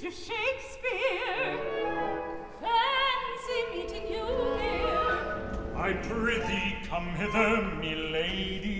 to Shakespeare. Fancy meeting you here. I prithee come hither, me lady.